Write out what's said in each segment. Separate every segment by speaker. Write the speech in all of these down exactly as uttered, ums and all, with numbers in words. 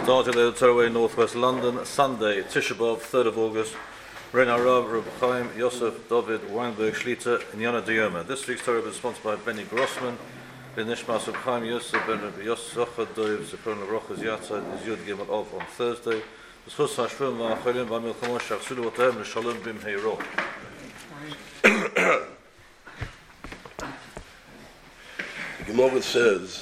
Speaker 1: Started at Torway, Northwest London, Sunday, Tisha B'Av, third of August. Rein Harav, Reb Chaim, Yosef, David, Weinberg, Shlita, and Yana Dioma. This week's Torah is sponsored by Benny Grossman. Ben Nishmas, Reb Chaim, Yosef, Ben Yosef, Doiv, Zepron, Rochas, Yatza, is Yud Gimel Ov on Thursday. The Schus HaShvim, V'Acholim, V'Amil Chamosh, Shachsulu Otahem, L'Shalom Bim Heiro.
Speaker 2: The Gemara says,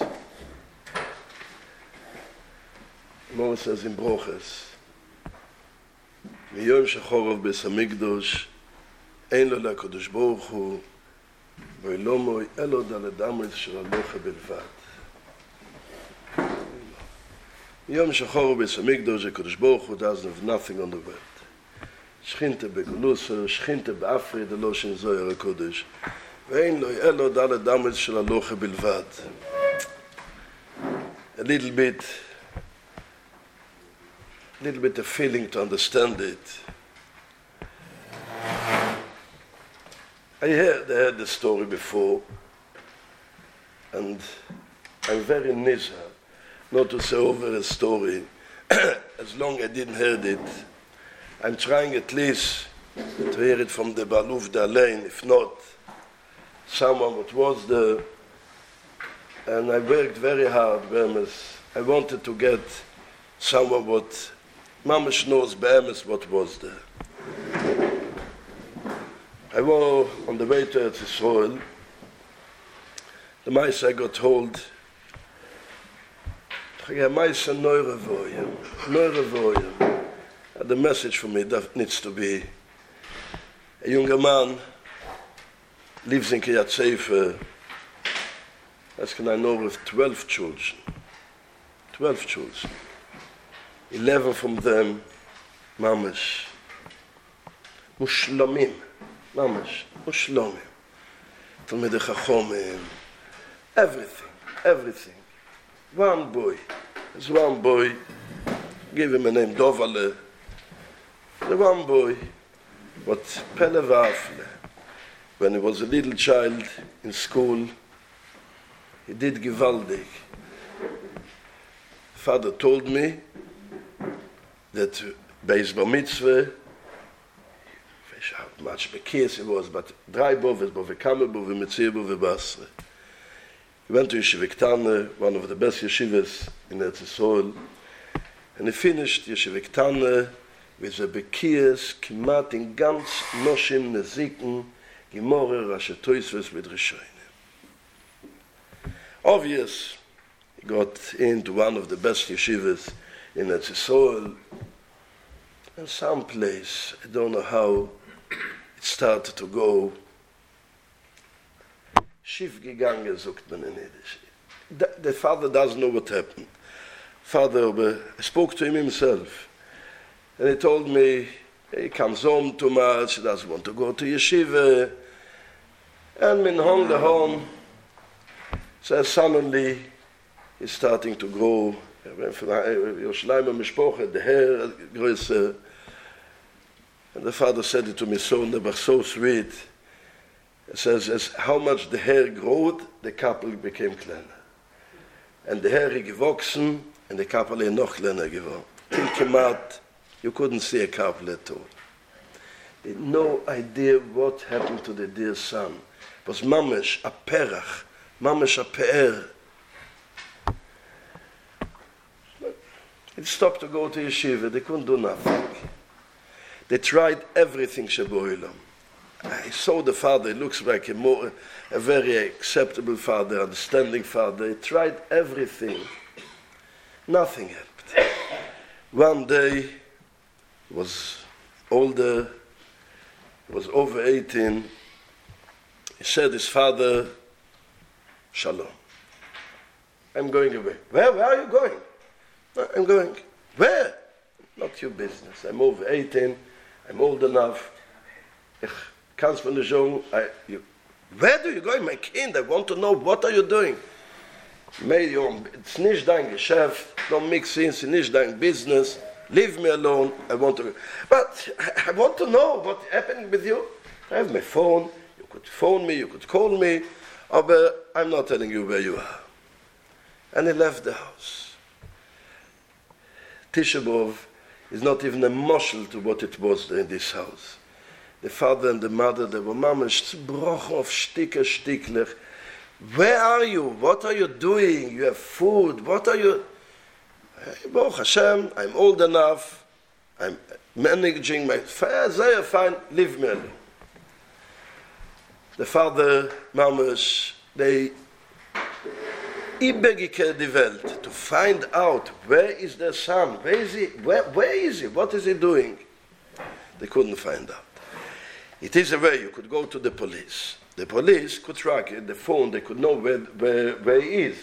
Speaker 2: the Gemara says in Broches, Miyom Shachorov Beis Hamikdosh, Ein lo LaKadosh Baruch Hu, V'lo moy elo daled amrit shel halocha bilvad. Miyom Shachorov Beis Hamikdosh, the Kadosh Baruch Hu doesn't have nothing on the world. Shchinte beGolusa, Shchinte beAfri, the Loshen Zohar HaKodesh. Ve'ein lo elo daled amrit shel halocha bilvad. A little bit, a little bit of feeling to understand it. I heard, I heard the story before, and I'm very nizar not to say over a story. As long as I didn't hear it, I'm trying at least to hear it from the Baluf Dalein, if not someone what was there. And I worked very hard, Be'emes. I wanted to get someone what Mamash knows Be'emes what was there. I was on the way to Eretz Yisrael. The mice I got told, mice and neurovoyim, neurovoyim. The message for me that needs to be: a younger man lives in Kiryat Sefer. As can I know with twelve children, twelve children, eleven from them, mamash, mushlamim. Mamash, Mushlomim, Talmidei Chachomim, everything, everything. One boy, there's one boy, give him a name, Dovale. The one boy, what Pele Vafle, when he was a little child in school, he did Givaldig. Father told me that Beis Bar Mitzvah, how much Bekias it was, but drei boves, bove kamer, bove metzir, bove basre. He went to Yeshiva Ktane, one of the best yeshivas in Eretz Yisrael, and he finished Yeshiva Ktane with a Bekias, kimat in ganz noshim neziken, gemore rashe toisves with Rishonim. Obvious, he got into one of the best yeshivas in Eretz Yisrael, and someplace, I don't know how, it started to go. Schief gegangen, sagt man in Yiddish. The, the father doesn't know what happened. Father uh, spoke to him himself. And he told me, he comes home too much, he doesn't want to go to yeshiva. And min home the home. So suddenly, he's starting to grow. Yerushalayim HaMishpocha, the hair größer. And the father said it to me so, they were so sweet. He says, as how much the hair growed, the couple became kleiner. And the hair gewachsen, and the couple is noch kleiner geworden. Till kemat, you couldn't see a couple at all. They had no idea what happened to the dear son. It was mamash, a perach, mamash a pe'er. He stopped to go to yeshiva, they couldn't do nothing. They tried everything, Sheboilam. I saw the father, he looks like a, more, a very acceptable father, understanding father. He tried everything. Nothing helped. One day, he was older, he was over eighteen. He said his father, Shalom. I'm going away. Where, where are you going? No, I'm going. Where? Not your business. I'm over eighteen. I'm old enough. Ich kann's mir nicht sagen. Where do you go, my kind? I want to know, what are you doing? It's nicht dein Geschäft. Don't mix in. It's nicht dein business. Leave me alone. I want to. But I want to know what happened with you. I have my phone. You could phone me. You could call me. But I'm not telling you where you are. And he left the house. Tisha B'Av is not even a moshel to what it was there in this house. The father and the mother, they were mamash broch of sticker stickler. Where are you? What are you doing? You have food. What are you? Baruch Hashem, I'm old enough. I'm managing my very fine. Leave me alone. The father, mamash, they ibegike die Welt to find out where is their son. Where is he? Where, where is he? What is he doing? They couldn't find out. It is a way you could go to the police. The police could track it, the phone, they could know where, where, where he is.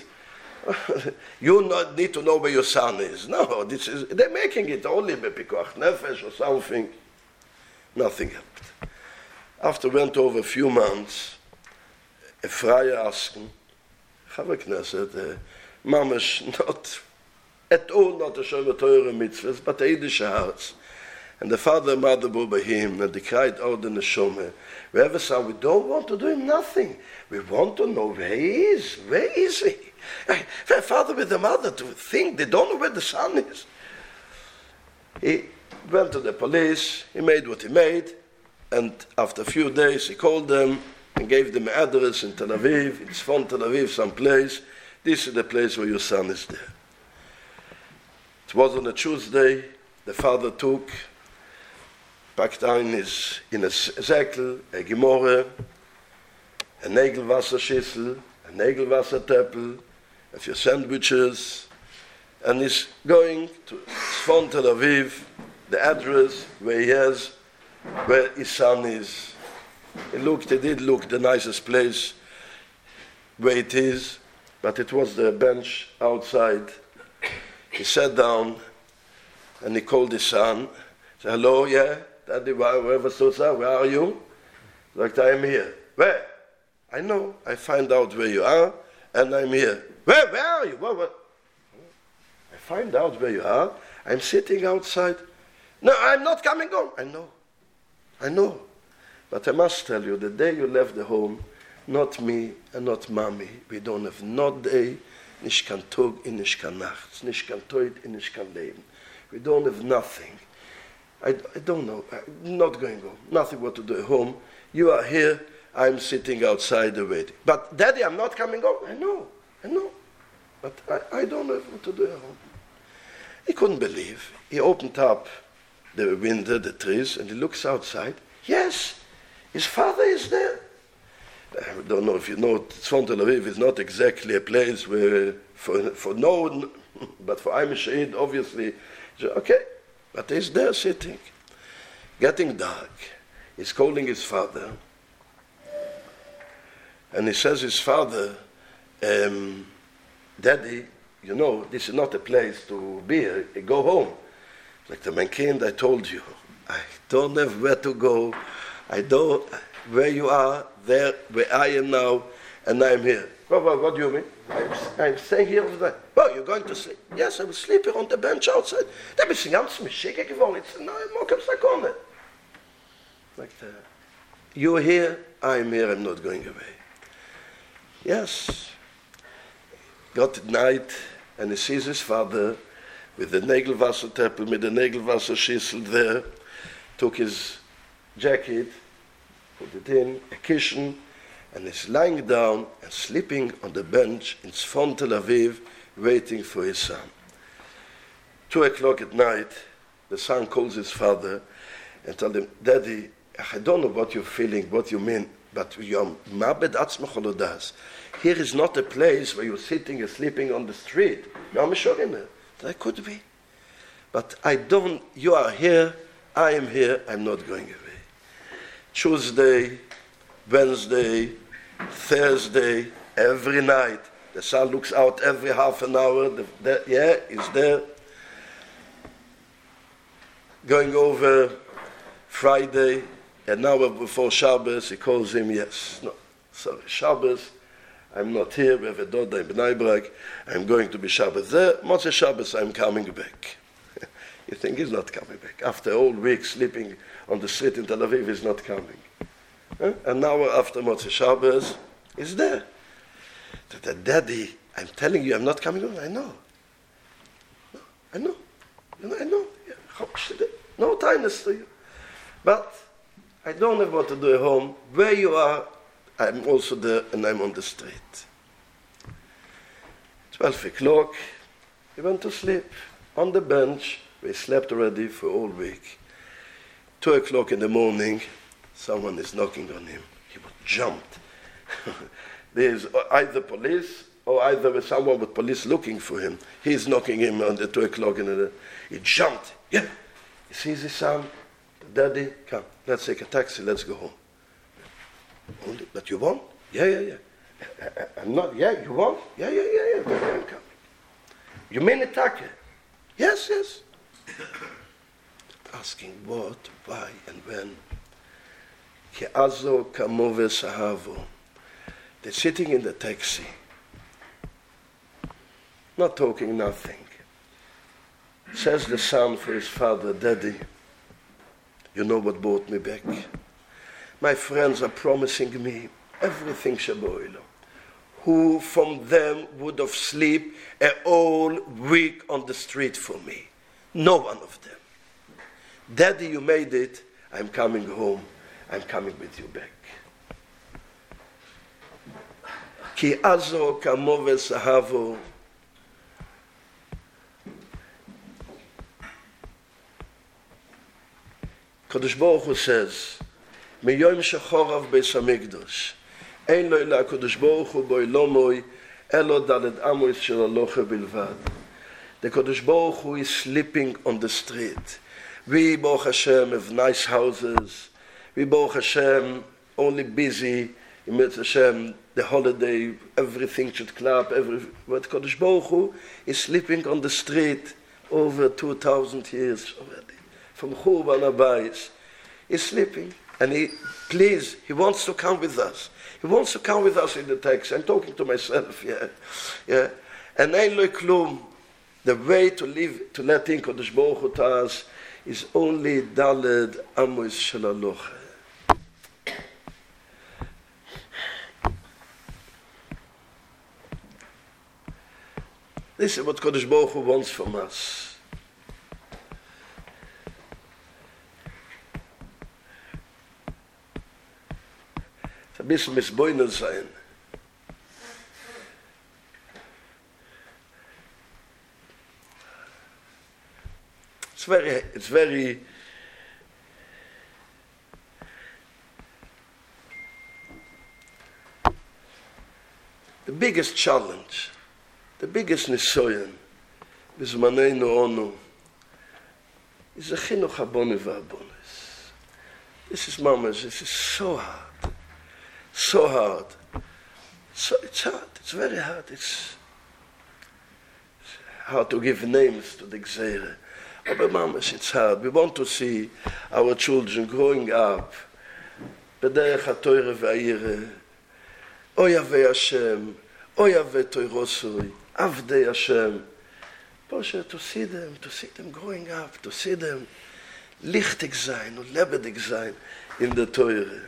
Speaker 2: You not need to know where your son is. No, this is, they're making it only by Pikuach Nefesh or something. Nothing helped. After went over a few months, a friar asked him, Chaver Knesset, uh, Mamash, not at all not a Shavah Torah mitzvahs, but a Yiddish hearts. And the father and mother were by him, and they cried out in the Neshama. We have a son, we don't want to do him nothing. We want to know where he is. Where is he? The father with the mother to think they don't know where the son is. He went to the police, he made what he made, and after a few days he called them and gave them an address in Tel Aviv, in Tzfon Tel Aviv, some place. This is the place where your son is there. It was on a Tuesday, the father took packed ein is in a Säckel, a Gemorre, a Nägelwasserschüssel, a Nägelwassertöppel, a few sandwiches, and is going to Tzfon Tel Aviv, the address where he has, where his son is. He looked, he did look the nicest place where it is, but it was the bench outside. He sat down and he called his son, said, hello, yeah? Daddy, wherever Susa, where are you? Like, I am here. Where? I know. I find out where you are, and I'm here. Where? Where are you? What, what? I find out where you are. I'm sitting outside. No, I'm not coming home. I know. I know. But I must tell you, the day you left the home, not me and not mommy, we don't have no day, nicht kan Tag, nicht kan Nacht, nicht kan Tod, nicht kan Leben. We don't have nothing. I, I don't know. I'm not going home. Nothing what to do at home. You are here. I'm sitting outside the waiting. But Daddy, I'm not coming home. I know. I know. But I, I don't know what to do at home. He couldn't believe. He opened up the window, the trees, and he looks outside. Yes, his father is there. I don't know if you know, Tzfon Tel Aviv is not exactly a place where, for, for no, but for Aim Shahid, obviously, okay. But he's there sitting, getting dark. He's calling his father. And he says his father, um, Daddy, you know, this is not a place to be here. Go home. Like the man kind, I told you, I don't have where to go. I don't, where you are, there, where I am now, and I'm here. What, what, what do you mean? I'm, I'm staying here over there. Oh, you're going to sleep? Yes, I will sleep here on the bench outside. Da bist du ganz mischickig geworden. It's no, Mokem Sakone. Like that. You're here, I'm here, I'm not going away. Yes. Got at night, and he sees his father with the Nägelwassertöppel, with the Nägelwasserschüssel there, took his jacket, put it in, a cushion, and is lying down and sleeping on the bench in Tzfon Tel Aviv, waiting for his son. Two o'clock at night, the son calls his father and tells him, Daddy, I don't know what you're feeling, what you mean, but you're mabed atzmach olodas. Here is not a place where you're sitting and sleeping on the street. That could be. But I don't, you are here, I am here, I'm not going away. Tuesday, Wednesday, Thursday, every night. The son looks out every half an hour. The, the, yeah, he's there. Going over Friday, an hour before Shabbos, he calls him, yes. No, sorry, Shabbos, I'm not here. We have a daughter in Bnei Brak. I'm going to be Shabbos there. Motzei Shabbos, I'm coming back. You think he's not coming back. After a whole week sleeping on the street in Tel Aviv, he's not coming. Huh? An hour after Motzei Shabbos, he's there. The Daddy, I'm telling you, I'm not coming home. I know. No, I know. You know, I know. Yeah. No kindness to you. But I don't have what to do at home. Where you are, I'm also there and I'm on the street. twelve o'clock, he went to sleep on the bench. We slept already for all week. Two o'clock in the morning, someone is knocking on him. He would jump. There's either police or either someone with police looking for him. He's knocking him on the two o'clock in the. He jumped. Yeah. He sees his son. Daddy, come. Let's take a taxi. Let's go home. Only, but you want? Yeah, yeah, yeah. I'm not. Yeah, you want? Yeah, yeah, yeah, yeah. Daddy, I'm coming. You mean attack? Yes, yes. Asking what, why, and when. Ke'azo kamove sahavo. They're sitting in the taxi, not talking nothing. Says the son for his father, Daddy, you know what brought me back? My friends are promising me everything Shaboilo. Who from them would have slept a whole week on the street for me? No one of them. Daddy, you made it. I'm coming home. I'm coming with you back. Ki azo kamo v'sahavo. Kadosh Baruch Hu says, Miyom shechorav beis hamikdash, ein lo ila Kadosh Baruch Hu boilomoi, elo daled amos shel aloche bilvad. The Kadosh Baruch Hu is sleeping on the street. We, Baruch Hashem, have nice houses. We, Baruch Hashem, only busy. In Mitzvah Hashem, the holiday, everything should clap. Every, but Kadosh Baruch Hu is sleeping on the street over two thousand years already. From Churban Abayis. He's sleeping. And he, please, he wants to come with us. He wants to come with us in the text. I'm talking to myself, yeah. Yeah. And Ein Lo Klum, the way to live, to let in Kadosh Baruch Hu to us, is only Daled Amos Shel Aloche. This is what Kadosh Baruch Hu wants from us. It's a bisschen misboinel sein. It's very, it's very, the biggest challenge, the biggest nisoyan, bizmaneinu onu, is the chinuch habonu v'abonis. This is mamash, this is so hard, so hard. So it's hard, it's very hard, it's, it's hard to give names to the gzeire. But mamash, it's hard. We want to see our children growing up. B'derech haTorah v'ayireh, O Yaveh Hashem, O Yaveh Toirosui, Avdei Hashem. Posher, to see them, to see them growing up, to see them lichtig sein und lebendig sein in the Torah.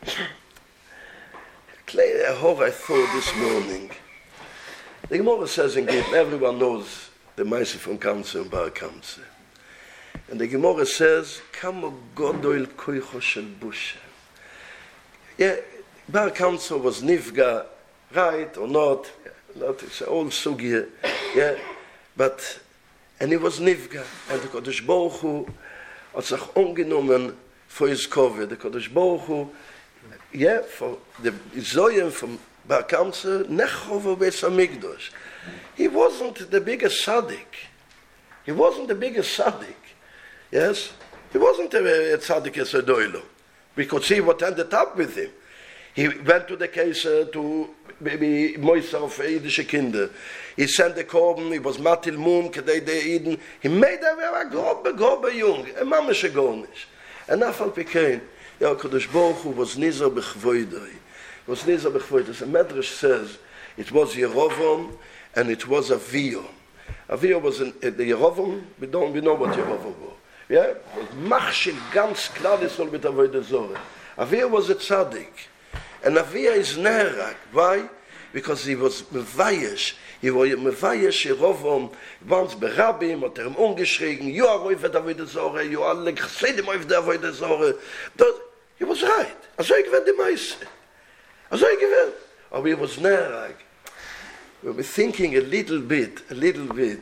Speaker 2: A horror I thought this morning. The Gemara says in Gittin, everyone knows the Maaseh from Kamsa and Bar Kamsa. And the Gemara says, Kamo Godol Koicho Shel Busha. Yeah, Bar Kamsa was Nifga, right or not, not it's an old sugi, yeah, but, and he was Nifga, and the Kodesh Baruch Hu hat sich ungenommen for his COVID. The Kodesh Baruch Hu, yeah, for the Zoyim from Bar Kamsa, Nechov Beis HaMikdash. He wasn't the biggest tzaddik. He wasn't the biggest tzaddik. Yes? He wasn't a, a tzaddik as a doilo. We could see what ended up with him. He went to the case uh, to maybe Moisa of Yiddish kinder. He sent the korban, he was matil mum, kedei de Eden. He made a very grobe, grobe young, a mamash agonish. And afal became, yeah, Kodesh Baruch Hu was nizar bechvoidoi. Was nizar bechvoidoi. The Medrash says, it was Yerovam, and it was Aviyah. Aviyah was an, uh, the Yerovam, we don't, we know what Yerovam was. Yeah, machshil ganz klar is all mit avodah zorah. Avia was a tzaddik, and Avia is nerak. Why? because he was mevayesh. He was mevayesh Yerovam, once berabim, hat er ihm umgeschrieben, you are over the avodah zorah, you are like chsedim over the avodah zorah. He was right. Also ich gewinnt die meiste. Also ich gewinnt. Aber he was näher. We were thinking a little bit, a little bit.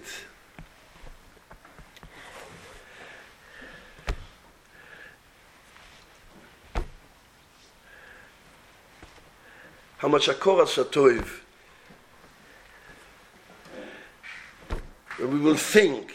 Speaker 2: How much Akoras Atoiv. We will think.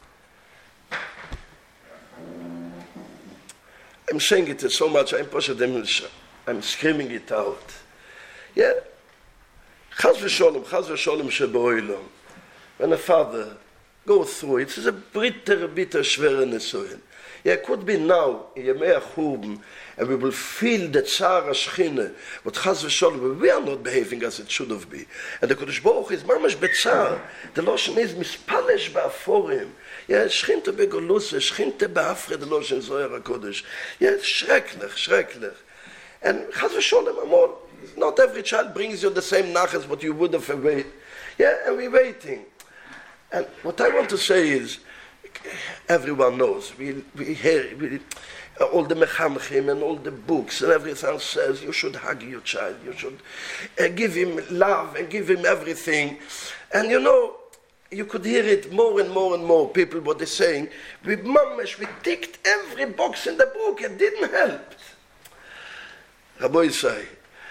Speaker 2: I'm saying it so much, I'm I'm screaming it out. Yeah. Chaz v'sholem, chaz v'sholem sheboilom. When a father goes through it, it's a bitter, bitter, schwere nesuin. Yeah, it could be now, in Yemei HaChurban, and we will feel the Tzar HaShechina, but chaz v'sholem, we are not behaving as it should have been. And the Kodesh Baruch is mamash betzar. The Loshen is mispalesh ba'aforim. Yeah, Shechinte begoluse, Shechinte ba'afre, the Loshen Zohar HaKodesh. Yeah, it's schrecklich, schrecklich. And chaz v'sholem, amor, not every child brings you the same nachas what you would have awaited. Yeah, and we're waiting. And what I want to say is, everyone knows. We, we hear we, all the mechamchim and all the books and everything says you should hug your child, you should uh, give him love and give him everything. And you know, you could hear it more and more and more. People what they're saying, we mamash, we ticked every box in the book, it didn't help. Rabbi say,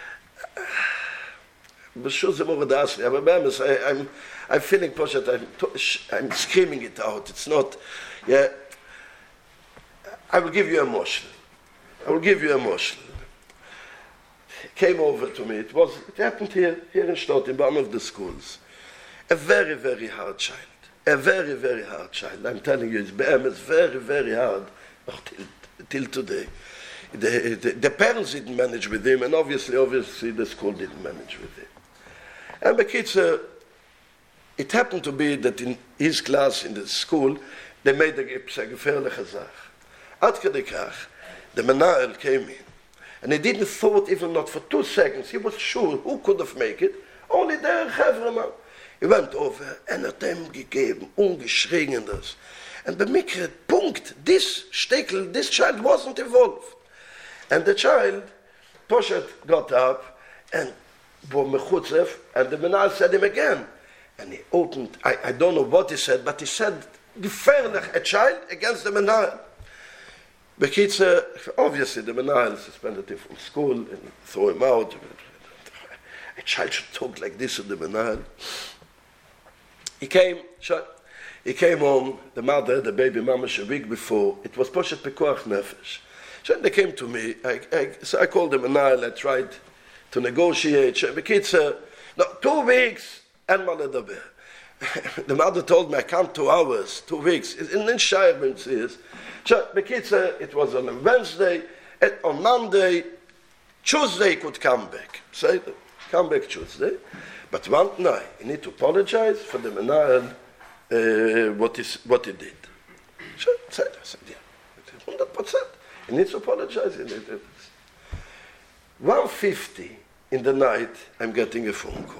Speaker 2: I'm, I'm feeling pushed. I'm, I'm screaming it out. It's not, yeah. I will give you a moshel. I will give you a moshel. Came over to me. It was. It happened here, here in Stott, in one of the schools. A very, very hard child. A very, very hard child. I'm telling you, it's very, very hard till, till today. The, the, the parents didn't manage with him, and obviously, obviously, the school didn't manage with him. And the kids, uh, it happened to be that in his class in the school, they made a gefährliche Sache. Ad kedei kach, the Menahel came in, and he didn't thought even not for two seconds. He was sure who could have made it. Only the Chevreman. He went over and hat ihm gegeben, ungeschrien das. And bemikret, Punkt, this Stekel, this child wasn't involved. And the child, Poshet, got up and and the Menahel said him again. And he opened, I, I don't know what he said, but he said, gefährlich, a child against the Menahel. Bekitzer, obviously the Menahel suspended him from school and threw him out. A child should talk like this to the Menahel. He came, he came home, the mother, the baby mama, a week before, it was Poshet Pekuach Nefesh. So they came to me, I, I, so I called the Menahel, I tried to negotiate. Bekitzer, no, two weeks, and Maladaber. The mother told me, I come two hours, two weeks. In the environment is. So, Bekitzer, it was on a Wednesday, and on Monday, Tuesday he could come back. Say, come back Tuesday. But one night, he need to apologize for the Menahel, uh, what, is, what he did. So, I said, yeah, one hundred percent. He needs to apologize. one fifty in the night, I'm getting a phone call.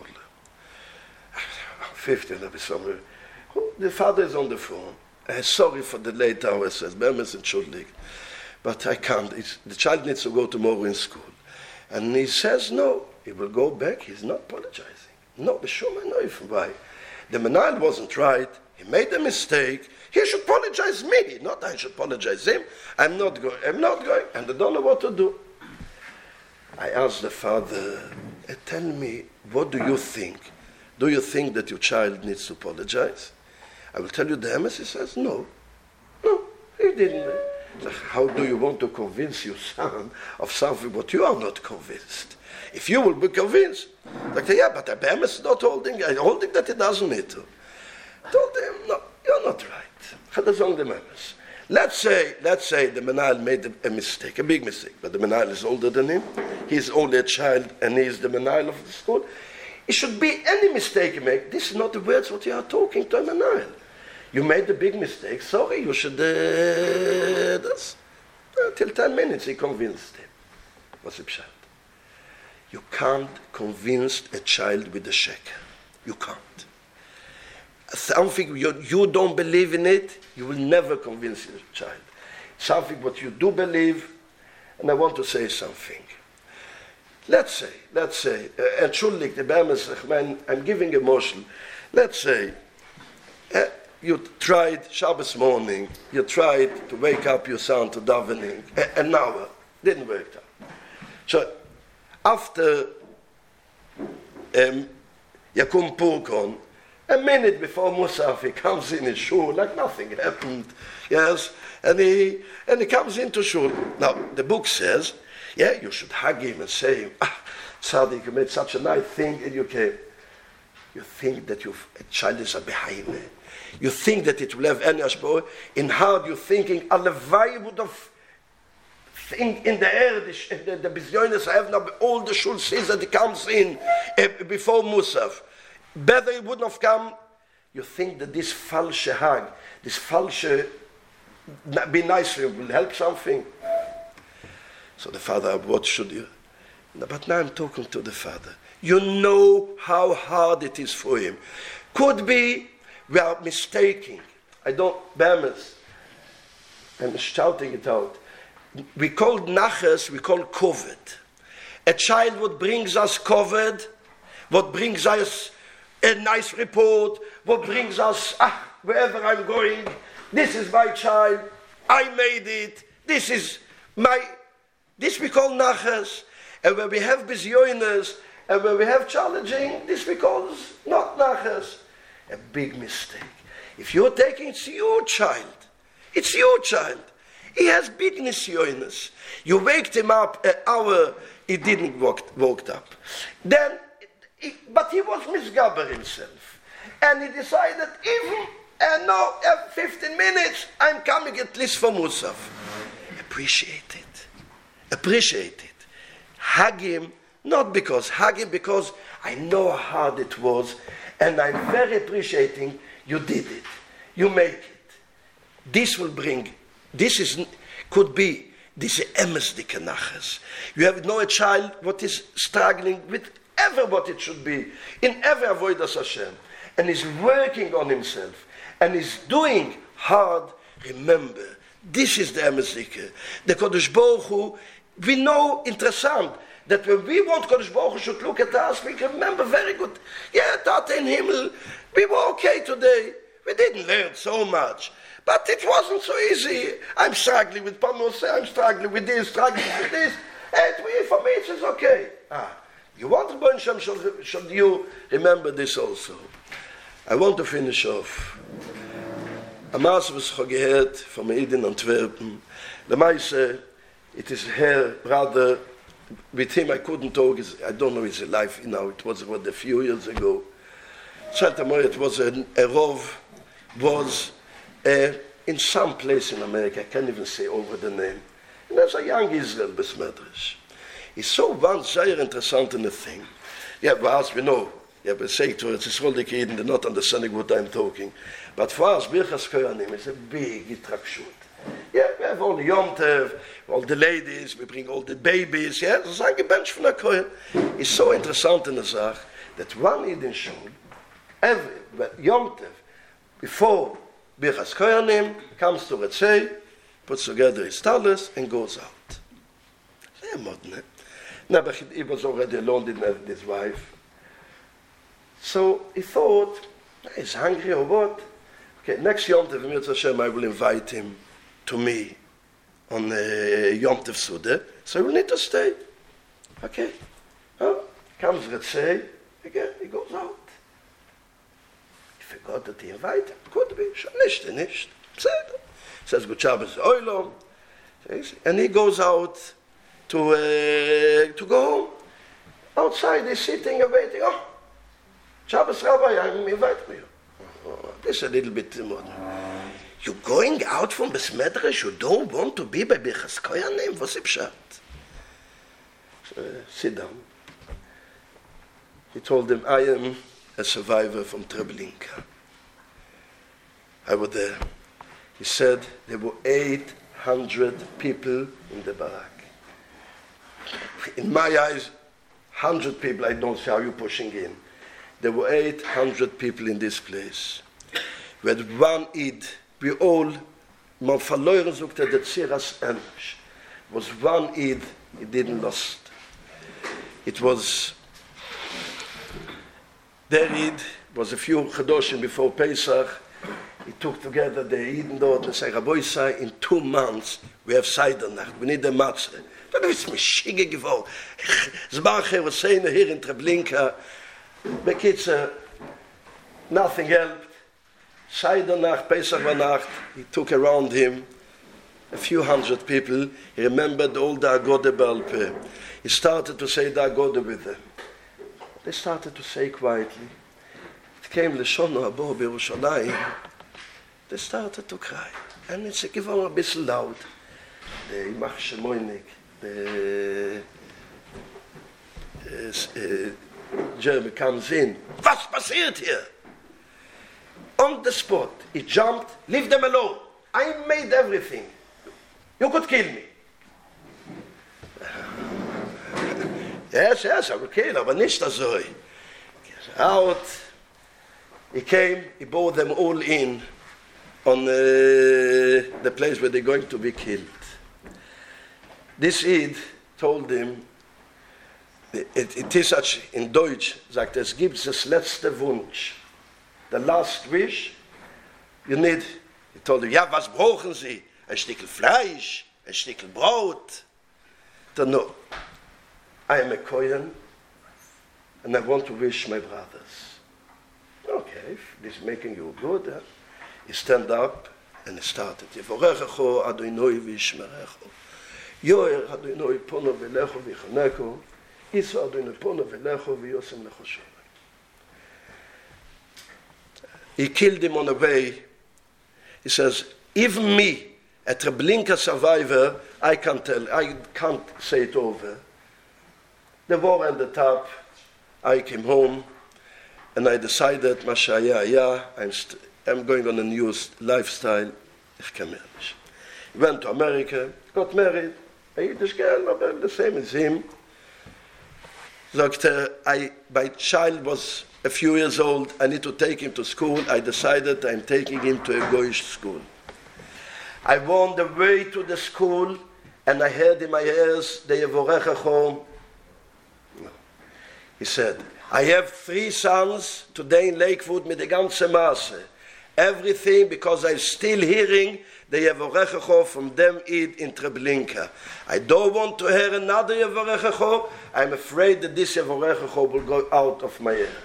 Speaker 2: fifty, there'll be somewhere. The father is on the phone. Uh, sorry for the late hours, says Bemes and Schuldig, but I can't. It's, the child needs to go tomorrow in school. And he says, no, he will go back. He's not apologizing. No, why? The Menahel wasn't right. He made a mistake. He should apologize me, not I should apologize him. I'm not going. I'm not going, and I don't know what to do. I asked the father, uh, tell me, what do you think? Do you think that your child needs to apologize? I will tell you the emes. He says, no. No, he didn't. So how do you want to convince your son of something what you are not convinced? If you will be convinced, like, yeah, but the emes is not holding, I'm holding that he doesn't need to. I told him, no, you're not right. Let's say, let's say the Menahel made a, a mistake, a big mistake, but the Menahel is older than him. He's only a child, and he's the Menahel of the school. It should be any mistake you make. This is not the words what you are talking to a Menahel. You made a big mistake. Sorry, you should. Uh, that's uh, till ten minutes. He convinced him. Was it pshat? You can't convince a child with a sheker. You can't. Something you, you don't believe in it, you will never convince your child. Something what you do believe, and I want to say something. Let's say, let's say, uh, entschuldigt, the Bemes, I'm giving a motion. Let's say, uh, you tried Shabbos morning, you tried to wake up your son to davening, uh, an hour, didn't wake up. So, after um, Yakum Purkon, a minute before Musaf, he comes in his shul like nothing happened, yes, and he and he comes into shul. Now, the book says, yeah, you should hug him and say, ah, Tzaddik, you made such a nice thing, and you came. You think that you've, a child is a behind. You think that it will have any ashpor. In heart, you're thinking, Alevai would have think in the air, the, the, the Bizyonis I have now, all the shul says that he comes in uh, before Musaf. Better he wouldn't have come. You think that this falsche hag, this falsche be nice will help something. So the father, what should you? But now I'm talking to the father. You know how hard it is for him. Could be we are mistaking. I don't, Bemes, I'm shouting it out. We call naches, we call koved. A child what brings us koved, what brings us a nice report, what brings us, ah, wherever I'm going, this is my child, I made it, this is my, this we call naches. And when we have bizyoines, and when we have challenging, this we call not naches. A big mistake. If you're taking, it's your child. It's your child. He has big nisyoines. You waked him up an hour, he didn't woke, woke up. Then, he, but he was misgaber himself. And he decided, even, uh, no, uh, fifteen minutes, I'm coming at least for Musaf. Appreciate it. Appreciate it. Hug him, not because, hug him because I know how hard it was, and I'm very appreciating you did it. You make it. This will bring, this is, could be, this is emes dikenaches. You have no a child what is struggling with ever what it should be, in every avodas Hashem, and is working on himself, and is doing hard. Remember, this is the emes dike. The Kodesh Baruch Hu, we know, interessant, that when we want Kodesh Baruch Hu should look at us, we can remember very good. Yeah, Tate in Himmel, we were okay today. We didn't learn so much. But it wasn't so easy. I'm struggling with Panos, I'm struggling with this, struggling with this. And we, for me, it's okay. Ah, you want to burn Shem, should, should you remember this also? I want to finish off. A maas was gehört from Eden Antwerpen. The Meise, it is her brother. With him I couldn't talk. I don't know his life now. It was about a few years ago. It was a, a rov, was uh, in some place in America. I can't even say over the name. And there's a young Israel besmedrash. He saw one very interessant in the thing. Yeah, but as we know, yeah, but say to it, it's all the kids, they're not understanding what I'm talking. But for us, Birchas Koyanim is a big attraction. Yeah, we have all the Yom Tov, all the ladies, we bring all the babies, yeah, das ist ein Gebench von der Kohen. It's so interessant in the Sach, that one Eden Shul, every Yom Tov, before Birchas Koyanim, comes to Retzei, puts together his talus, and goes out. Very modern, eh? No, but he was already alone, didn't have his wife. So he thought, he's hungry or what? Okay, next Yom Tov, Mirz Hashem, I will invite him to me on uh, Yom Tov Suda, so he will need to stay. Okay. Oh, comes Retzei, again, he goes out. He forgot that he invited him. Could be. Nicht, nicht. Says, Good Shabbos, Oilom. And he goes out to, uh, to go home. Outside, he's sitting and waiting. Oh, Shabbos Rabbi, I'm inviting you. Oh, this is a little bit more. You're going out from Besmedrash, you don't want to be by Birchas Koyanim? What's the pshat? So, uh, sit down. He told them, I am a survivor from Treblinka. I was there. He said there were eight hundred people in the barak. In my eyes, hundred people, I don't see how you're pushing in. There were eight hundred people in this place. We had one Eid. We all, man verloren sucht er der Ziras English. It was one Eid, he didn't lost. It was, their Eid was a few Chedoshim before Pesach. He took together the Eden dort and said, Rabbi Isai, in two months we have Seidernacht. We need a matzah. Dann ist mir schicke geworden. Zbacher was saying here in Treblinka, Bekitzer, nothing helped. Seidernacht, Pesach Nacht, he took around him a few hundred people. He remembered all the Agode Balpe. He started to say the Agode with them. They started to say quietly. It came Leshono Abo B'Yerushalayim. They started to cry. And it's a given a bit loud. The Imach Shemoinik, the uh, Jeremy comes in. Was passiert hier? On the spot, he jumped, leave them alone. I made everything. You could kill me. Yes, yes, I would kill, aber nicht so. Out. He came, he brought them all in on uh, the place where they're going to be killed. This Eid told him, it, it is such in Deutsch, sagt, es gibt das letzte Wunsch. The last wish, you need, he told him, ja, was brauchen Sie? Ein Stückel Fleisch, ein Stückel Brot. Don't know. I am a Kohen, and I want to wish my brothers. Okay, if this is making you good, huh? He stand up and he started. Yevorechecho Adonai v'yishmerecho. Yoer Adonai pono v'lecho v'yichaneko. Iso Adonai pono v'lecho v'yosem lecho sholem. He killed him on the way. He says, even me, a Treblinka survivor, I can't tell, I can't say it over. The war on the top, I came home, and I decided, Mashaya, yeah, I'm, st- I'm going on a new lifestyle. Ich kann mehr nicht. He went to America, got married, a Yiddish girl, about the same as him. Sagte, I, my child was a few years old, I need to take him to school. I decided I'm taking him to a Goyish school. I went the way to the school, and I heard in my ears, the Yevorechecho. He said, I have three sons today in Lakewood with the ganze Masse. Everything because I'm still hearing the Yevorechecho from them Eid in Treblinka. I don't want to hear another Yevorechecho. I'm afraid that this Yevorechecho will go out of my ear.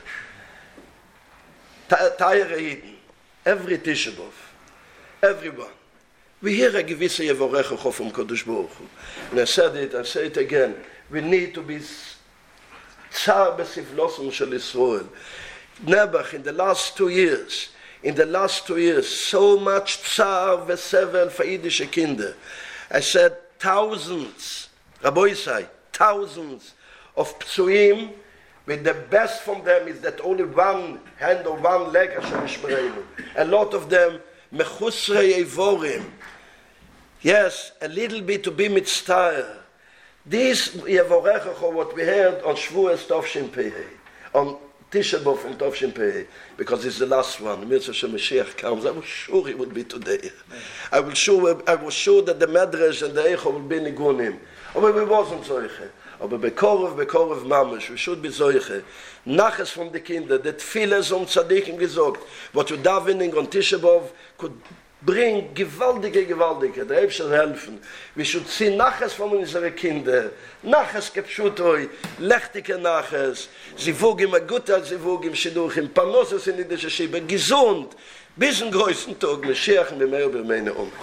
Speaker 2: Tayre Eden, every Tisha B'Av, everyone. We hear a gewisse Yevorechecho from Kodesh Baruch Hu. And I said it, I say it again. We need to be Tsar Besivlosum Shel Yisrael. Nebuch, in the last two years, in the last two years, so much Tsar Vesevel for Yiddische Kinder. I said thousands, Rabbi Isai, thousands of Psuim, with the best from them is that only one hand or one leg, Hashem Yishmereinu. A lot of them, Mechusrei Evorim. Yes, a little bit to be mitzvah. This Yevorechecho, what we heard on Shavuos Tovshin Pei, on Tisha B'Av from Tovshin Pei, because it's the last one. Mitzvah Mashiach comes. I was sure he would be today. I was sure. I was sure that the Medrash and the Echo will be Nigunim. But we wasn't solche. Aber bekorov, bekorov mamash, we should be solche. Naches from the kinder, that vieles um Tzadikim gesagt, what you davening on Tisha B'Av could bring gewaltige, gewaltige, der Eibscher helfen. We should see Naches von unsere Kinder. Naches kepshutoi, lechtige Naches. Sie wogim a guter, sie wogim shiduchim, panosos in Yiddische Shibe, gesund, bis in größten Tag, Mashiach und B'mei und B'meine um.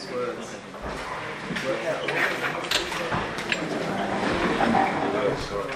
Speaker 3: Last words.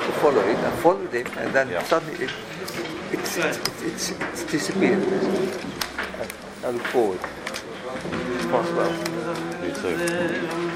Speaker 3: to follow it. I followed him, and then
Speaker 1: Yeah.
Speaker 3: suddenly it, it's, it's, it's, it's disappeared. I, I look forward. It's possible.
Speaker 1: You too.